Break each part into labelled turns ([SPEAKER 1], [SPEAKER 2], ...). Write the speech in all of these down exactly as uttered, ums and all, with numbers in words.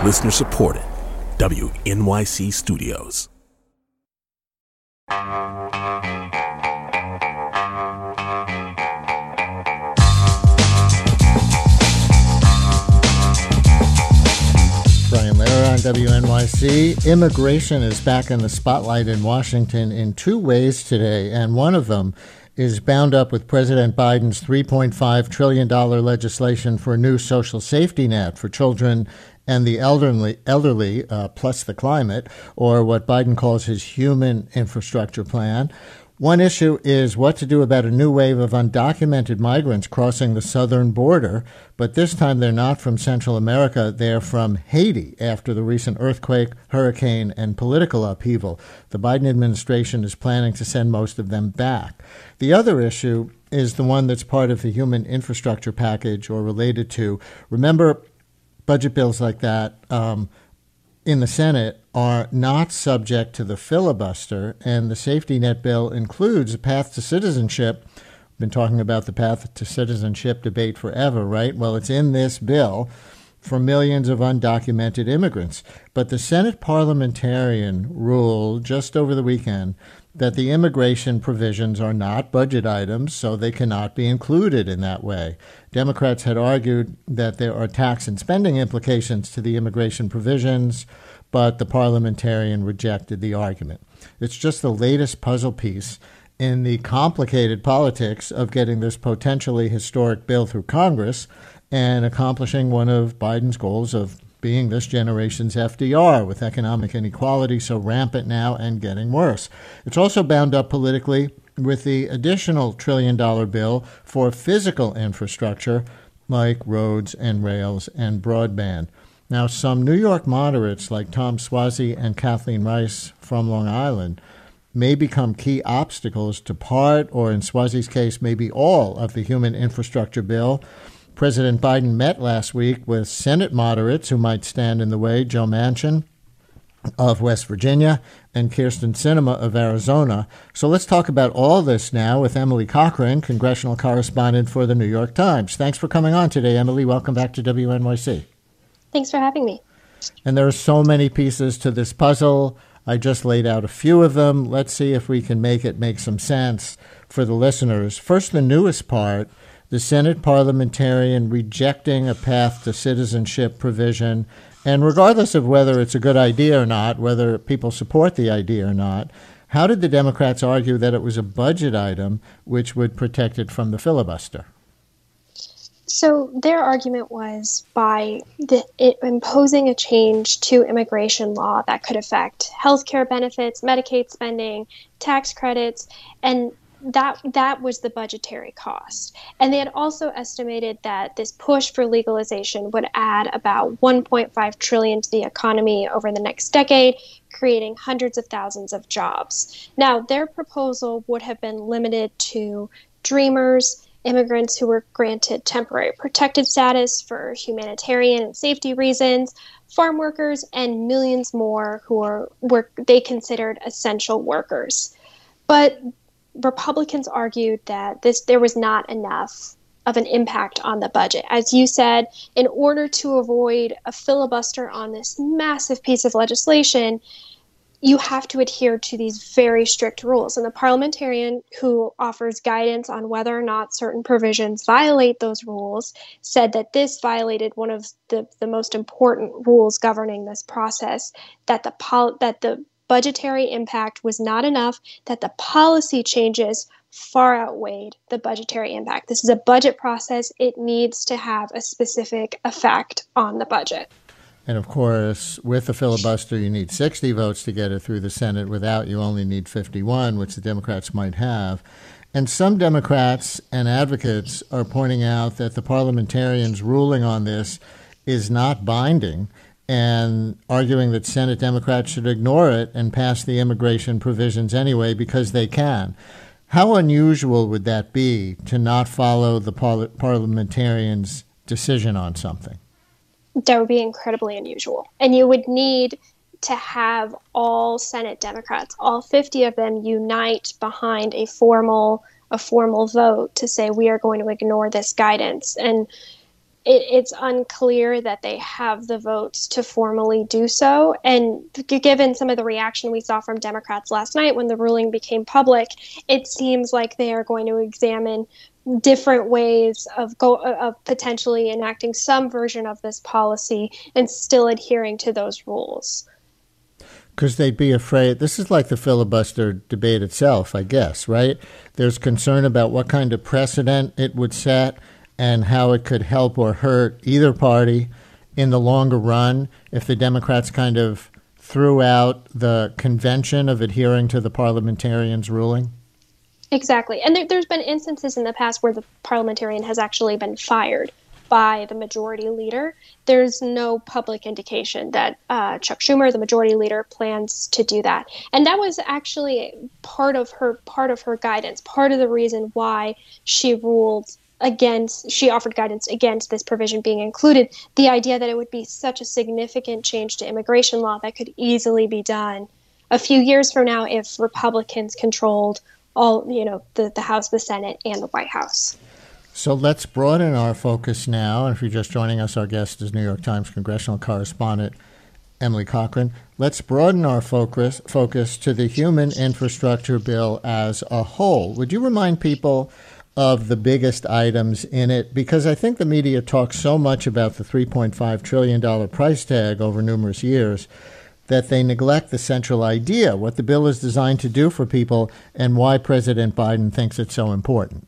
[SPEAKER 1] Listener supported. W N Y C Studios.
[SPEAKER 2] Brian Lehrer on W N Y C. Immigration is back in the spotlight in Washington in two ways today, and one of them is bound up with President Biden's three point five trillion dollars legislation for a new social safety net for children and the elderly, elderly uh, plus the climate, or what Biden calls his human infrastructure plan. One issue is what to do about a new wave of undocumented migrants crossing the southern border, but this time they're not from Central America, they're from Haiti after the recent earthquake, hurricane, and political upheaval. The Biden administration is planning to send most of them back. The other issue is the one that's part of the human infrastructure package or related to. Remember, budget bills like that um, in the Senate are not subject to the filibuster, and the safety net bill includes a path to citizenship. We've been talking about the path to citizenship debate forever, right? Well, it's in this bill for millions of undocumented immigrants. But the Senate parliamentarian ruled just over the weekend that the immigration provisions are not budget items, so they cannot be included in that way. Democrats had argued that there are tax and spending implications to the immigration provisions, but the parliamentarian rejected the argument. It's just the latest puzzle piece in the complicated politics of getting this potentially historic bill through Congress and accomplishing one of Biden's goals of being this generation's F D R, with economic inequality so rampant now and getting worse. It's also bound up politically with the additional trillion-dollar bill for physical infrastructure like roads and rails and broadband. Now, some New York moderates like Tom Suozzi and Kathleen Rice from Long Island may become key obstacles to part, or in Suozzi's case, maybe all, of the human infrastructure bill. President Biden met last week with Senate moderates who might stand in the way, Joe Manchin of West Virginia and Kyrsten Sinema of Arizona. So let's talk about all this now with Emily Cochrane, congressional correspondent for the New York Times. Thanks for coming on today, Emily. Welcome back to W N Y C.
[SPEAKER 3] Thanks for having me.
[SPEAKER 2] And there are so many pieces to this puzzle. I just laid out a few of them. Let's see if we can make it make some sense for the listeners. First, the newest part, the Senate parliamentarian rejecting a path to citizenship provision. And regardless of whether it's a good idea or not, whether people support the idea or not, how did the Democrats argue that it was a budget item which would protect it from the filibuster?
[SPEAKER 3] So their argument was by the, it, imposing a change to immigration law that could affect health care benefits, Medicaid spending, tax credits, and that that was the budgetary cost. And they had also estimated that this push for legalization would add about one point five trillion dollars to the economy over the next decade, creating hundreds of thousands of jobs. Now, their proposal would have been limited to dreamers, immigrants who were granted temporary protected status for humanitarian and safety reasons, farm workers, and millions more who are were they considered essential workers. But Republicans argued that this there was not enough of an impact on the budget. As you said, in order to avoid a filibuster on this massive piece of legislation, you have to adhere to these very strict rules. And the parliamentarian who offers guidance on whether or not certain provisions violate those rules said that this violated one of the, the most important rules governing this process, that the pol- that the budgetary impact was not enough, that the policy changes far outweighed the budgetary impact. This is a budget process. It needs to have a specific effect on the budget.
[SPEAKER 2] And of course, with the filibuster, you need sixty votes to get it through the Senate. Without, you only need fifty-one, which the Democrats might have. And some Democrats and advocates are pointing out that the parliamentarians' ruling on this is not binding, and arguing that Senate Democrats should ignore it and pass the immigration provisions anyway because they can. How unusual would that be to not follow the par- parliamentarians' decision on something?
[SPEAKER 3] That would be incredibly unusual. And you would need to have all Senate Democrats, all fifty of them, unite behind a formal a formal vote to say we are going to ignore this guidance. And it, it's unclear that they have the votes to formally do so. And given some of the reaction we saw from Democrats last night when the ruling became public, it seems like they are going to examine different ways of go of potentially enacting some version of this policy and still adhering to those rules.
[SPEAKER 2] Because they'd be afraid. This is like the filibuster debate itself, I guess, right? There's concern about what kind of precedent it would set and how it could help or hurt either party in the longer run if the Democrats kind of threw out the convention of adhering to the parliamentarians' ruling.
[SPEAKER 3] Exactly. And there, there's been instances in the past where the parliamentarian has actually been fired by the majority leader. There's no public indication that uh, Chuck Schumer, the majority leader, plans to do that. And that was actually part of her part of her guidance, part of the reason why she ruled against, she offered guidance against this provision being included, the idea that it would be such a significant change to immigration law that could easily be done a few years from now if Republicans controlled all, you know, the, the House, the Senate, and the White House.
[SPEAKER 2] So let's broaden our focus now. And if you're just joining us, our guest is New York Times congressional correspondent Emily Cochrane. Let's broaden our focus focus to the human infrastructure bill as a whole. Would you remind people of the biggest items in it? Because I think the media talks so much about the three point five trillion dollars price tag over numerous years that they neglect the central idea, what the bill is designed to do for people, and why President Biden thinks it's so important.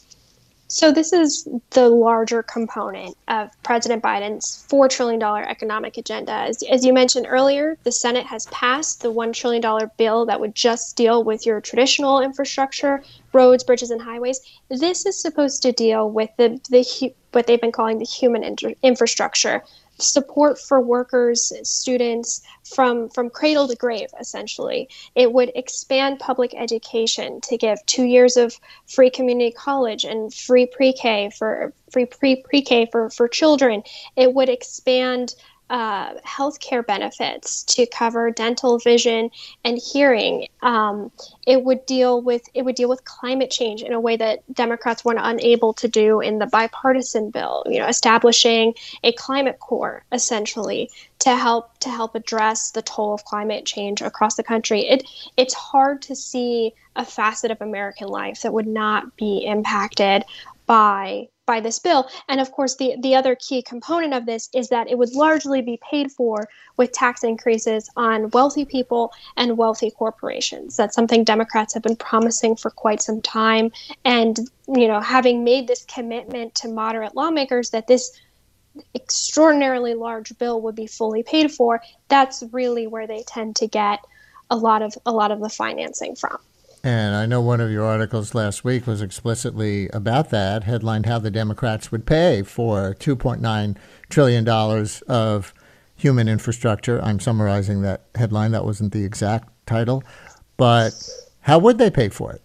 [SPEAKER 3] So this is the larger component of President Biden's four trillion dollars economic agenda. As, as you mentioned earlier, the Senate has passed the one trillion dollars bill that would just deal with your traditional infrastructure, roads, bridges, and highways. This is supposed to deal with the, the what they've been calling the human inter- infrastructure, support for workers, students from, from cradle to grave, essentially. It would expand public education to give two years of free community college and free pre-K for free pre pre-K for, for children. It would expand uh, healthcare benefits to cover dental, vision, and hearing. Um, it would deal with it would deal with climate change in a way that Democrats were unable to do in the bipartisan bill. You know, establishing a climate corps essentially to help to help address the toll of climate change across the country. It it's hard to see a facet of American life that would not be impacted by by this bill. And of course, the, the other key component of this is that it would largely be paid for with tax increases on wealthy people and wealthy corporations. That's something Democrats have been promising for quite some time. And, you know, having made this commitment to moderate lawmakers that this extraordinarily large bill would be fully paid for, that's really where they tend to get a lot of a lot of the financing from.
[SPEAKER 2] And I know one of your articles last week was explicitly about that, headlined how the Democrats would pay for two point nine trillion dollars of human infrastructure. I'm summarizing that headline. That wasn't the exact title. But how would they pay for it?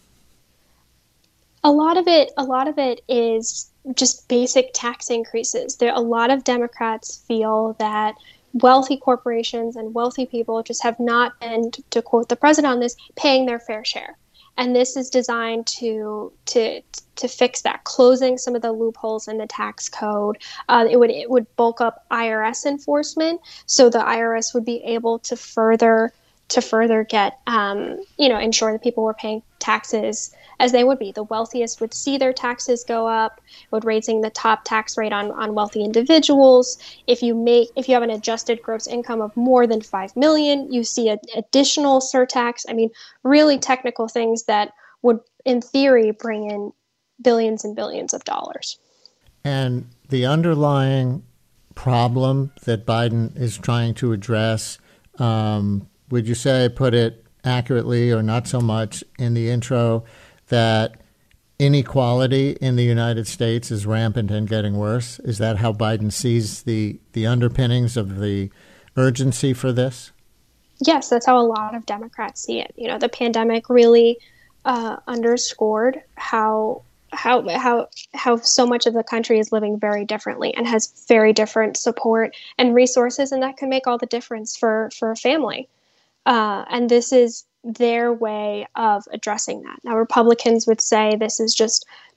[SPEAKER 3] A lot of it, a lot of it is just basic tax increases. There, a lot of Democrats feel that wealthy corporations and wealthy people just have not been, to quote the president on this, paying their fair share. And this is designed to to to fix that, closing some of the loopholes in the tax code. Uh, it would it would bulk up I R S enforcement, so the I R S would be able to further to further get um, you know ensure that people were paying taxes as they would be. The wealthiest would see their taxes go up. It would raising the top tax rate on, on wealthy individuals. If you make if you have an adjusted gross income of more than five million dollars, you see an additional surtax. I mean, really technical things that would, in theory, bring in billions and billions of dollars.
[SPEAKER 2] And the underlying problem that Biden is trying to address, um, would you say, put it accurately or not so much in the intro, that inequality in the United States is rampant and getting worse? Is that how Biden sees the, the underpinnings of the urgency for this?
[SPEAKER 3] Yes, that's how a lot of Democrats see it. You know, the pandemic really uh, underscored how how how how so much of the country is living very differently and has very different support and resources, and that can make all the difference for for a family. Uh, and this is their way of addressing that. Now, Republicans would say this is just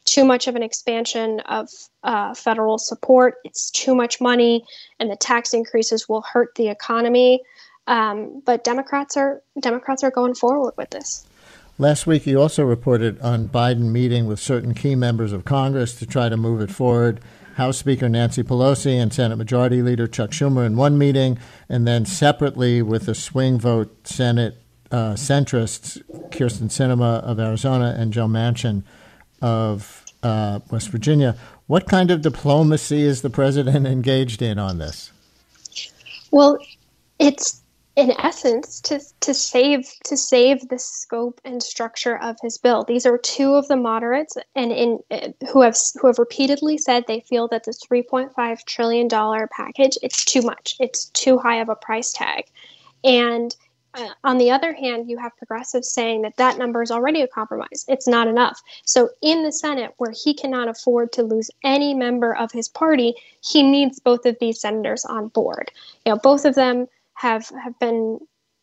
[SPEAKER 3] too much of an expansion of uh, federal support. It's too much money, and the tax increases will hurt the economy. Um, but Democrats are Democrats are going forward with this.
[SPEAKER 2] Last week, you also reported on Biden meeting with certain key members of Congress to try to move it forward. House Speaker Nancy Pelosi and Senate Majority Leader Chuck Schumer in one meeting, and then separately with the swing vote Senate uh, centrists, Kyrsten Sinema of Arizona and Joe Manchin of uh, West Virginia. What kind of diplomacy is the president engaged in on this?
[SPEAKER 3] Well, it's in essence to to save to save the scope and structure of his bill. These are two of the moderates, and in uh, who have who have repeatedly said they feel that the three point five trillion dollars package, it's too much. It's too high of a price tag. And uh, on the other hand, you have progressives saying that that number is already a compromise. It's not enough. So in the Senate, where he cannot afford to lose any member of his party, he needs both of these senators on board. You know, both of them have have been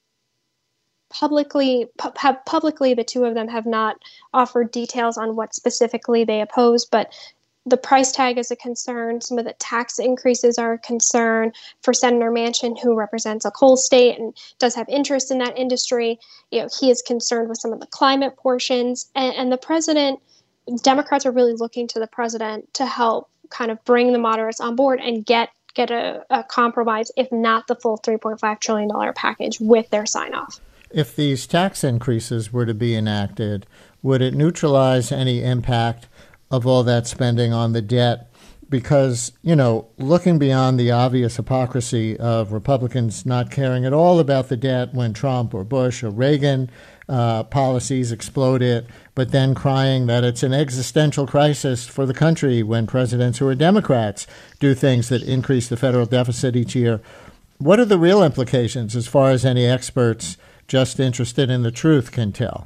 [SPEAKER 3] publicly pu- have publicly the two of them have not offered details on what specifically they oppose, but the price tag is a concern. Some of the tax increases are a concern for Senator Manchin, who represents a coal state and does have interest in that industry. You know, he is concerned with some of the climate portions, and, and the president, Democrats are really looking to the president to help kind of bring the moderates on board and get get a, a compromise, if not the full three point five trillion dollars package, with their sign-off.
[SPEAKER 2] If these tax increases were to be enacted, would it neutralize any impact of all that spending on the debt? Because, you know, looking beyond the obvious hypocrisy of Republicans not caring at all about the debt when Trump or Bush or Reagan uh, policies exploded, but then crying that it's an existential crisis for the country when presidents who are Democrats do things that increase the federal deficit each year. What are the real implications as far as any experts just interested in the truth can tell?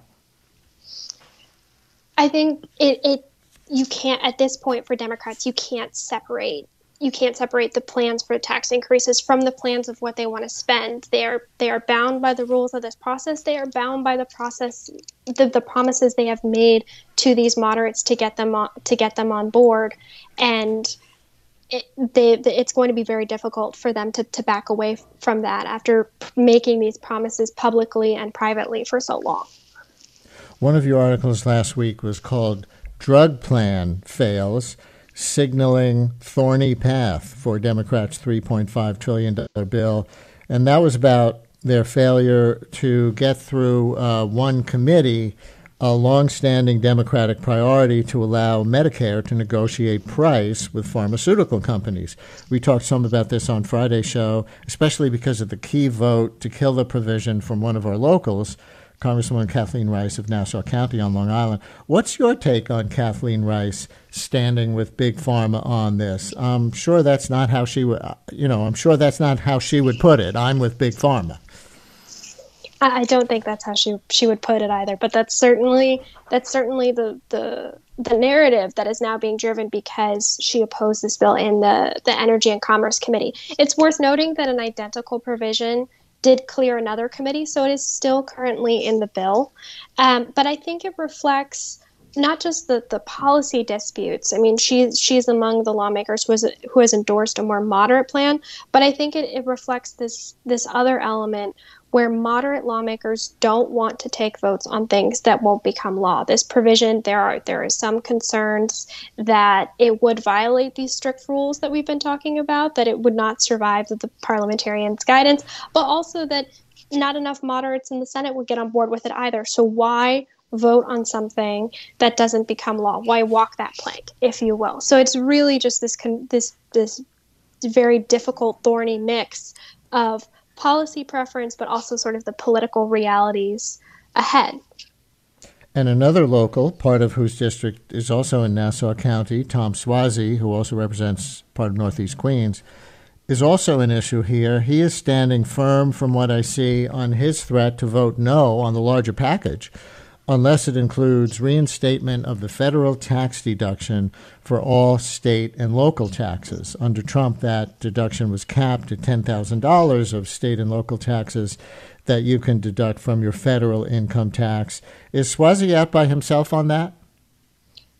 [SPEAKER 3] I think it, it you can't, at this point for Democrats, you can't separate you can't separate the plans for tax increases from the plans of what they want to spend. They are they are bound by the rules of this process. They are bound by the process, the, the promises they have made to these moderates to get them on, to get them on board, and it, they, it's going to be very difficult for them to, to back away from that after making these promises publicly and privately for so long.
[SPEAKER 2] One of your articles last week was called "Drug Plan Fails, Signaling Thorny Path for Democrats' three point five trillion dollars bill." And that was about their failure to get through uh, one committee a longstanding Democratic priority to allow Medicare to negotiate price with pharmaceutical companies. We talked some about this on Friday's show, especially because of the key vote to kill the provision from one of our locals, Congresswoman Kathleen Rice of Nassau County on Long Island. What's your take on Kathleen Rice standing with Big Pharma on this? I'm sure that's not how she would, you know, I'm sure that's not how she would put it. I'm with Big Pharma.
[SPEAKER 3] I don't think that's how she she would put it either. But that's certainly that's certainly the the the narrative that is now being driven because she opposed this bill in the the Energy and Commerce Committee. It's worth noting that an identical provision did clear another committee, so it is still currently in the bill. Um, but I think it reflects not just the, the policy disputes. I mean, she's she's among the lawmakers who has who has endorsed a more moderate plan, but I think it, it reflects this this other element where moderate lawmakers don't want to take votes on things that won't become law. This provision, there are there is some concerns that it would violate these strict rules that we've been talking about, that it would not survive the, the parliamentarians' guidance, but also that not enough moderates in the Senate would get on board with it either. So why vote on something that doesn't become law? Why walk that plank, if you will? So it's really just this con- this this very difficult, thorny mix of policy preference, but also sort of the political realities ahead.
[SPEAKER 2] And another local, part of whose district is also in Nassau County, Tom Suozzi, who also represents part of Northeast Queens, is also an issue here. He is standing firm, from what I see, on his threat to vote no on the larger package, unless it includes reinstatement of the federal tax deduction for all state and local taxes. Under Trump, that deduction was capped at ten thousand dollars of state and local taxes that you can deduct from your federal income tax. Is Suozzi out by himself on that?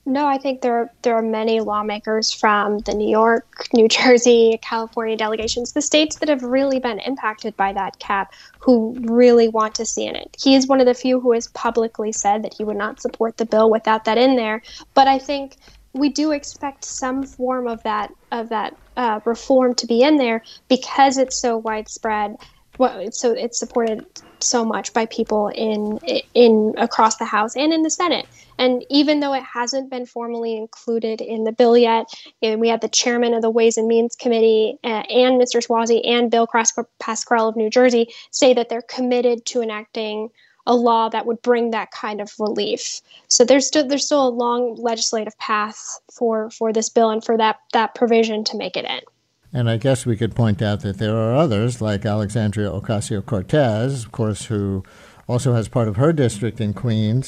[SPEAKER 3] No, I think there there are many lawmakers from the New York, New Jersey, California delegations, the states that have really been impacted by that cap, who really want to see in it. He is one of the few who has publicly said that he would not support the bill without that in there. But I think we do expect some form of that of that uh, reform to be in there because it's so widespread. Well, so it's supported so much by people in in across the House and in the Senate. And even though it hasn't been formally included in the bill yet, you know, we had the chairman of the Ways and Means Committee uh, and Mister Suozzi and Bill Pascrell of New Jersey say that they're committed to enacting a law that would bring that kind of relief. So there's still there's still a long legislative path for for this bill and for that that provision to make it in.
[SPEAKER 2] And I guess we could point out that there are others, like Alexandria Ocasio-Cortez, of course, who also has part of her district in Queens,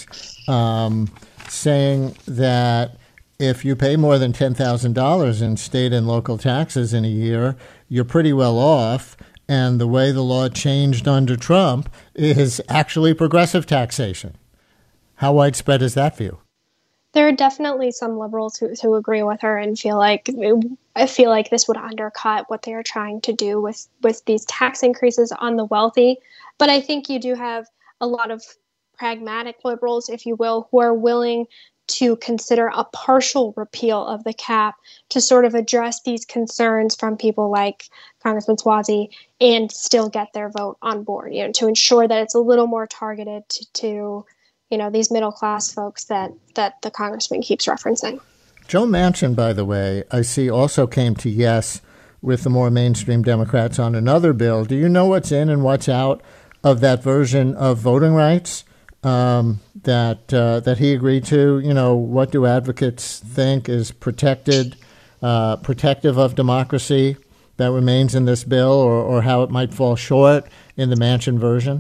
[SPEAKER 2] um, saying that if you pay more than ten thousand dollars in state and local taxes in a year, you're pretty well off. And the way the law changed under Trump is actually progressive taxation. How widespread is that view?
[SPEAKER 3] There are definitely some liberals who, who agree with her and feel like I feel like this would undercut what they are trying to do with, with these tax increases on the wealthy. But I think you do have a lot of pragmatic liberals, if you will, who are willing to consider a partial repeal of the cap to sort of address these concerns from people like Congressman Suozzi and still get their vote on board, you know, to ensure that it's a little more targeted to, to you know, these middle class folks that, that the congressman keeps referencing.
[SPEAKER 2] Joe Manchin, by the way, I see also came to yes with the more mainstream Democrats on another bill. Do you know what's in and what's out of that version of voting rights um, that uh, that he agreed to? You know, what do advocates think is protected, uh, protective of democracy that remains in this bill, or, or how it might fall short in the Manchin version?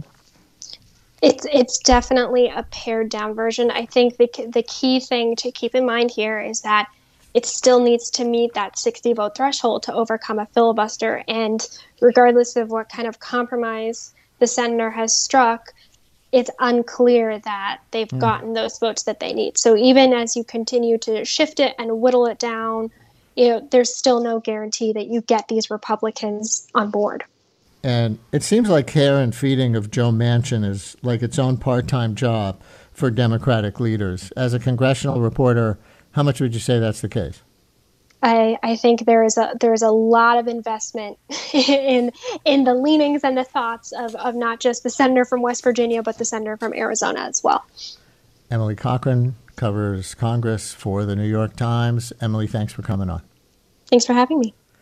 [SPEAKER 3] It's it's definitely a pared down version. I think the the key thing to keep in mind here is that it still needs to meet that sixty vote threshold to overcome a filibuster. And regardless of what kind of compromise the senator has struck, it's unclear that they've mm. gotten those votes that they need. So even as you continue to shift it and whittle it down, you know, there's still no guarantee that you get these Republicans on board.
[SPEAKER 2] And it seems like care and feeding of Joe Manchin is like its own part-time job for Democratic leaders. As a congressional reporter, how much would you say that's the case?
[SPEAKER 3] I, I think there is a there is a lot of investment in in the leanings and the thoughts of, of not just the senator from West Virginia, but the senator from Arizona as well.
[SPEAKER 2] Emily Cochrane covers Congress for the New York Times. Emily, thanks for coming on.
[SPEAKER 3] Thanks for having me.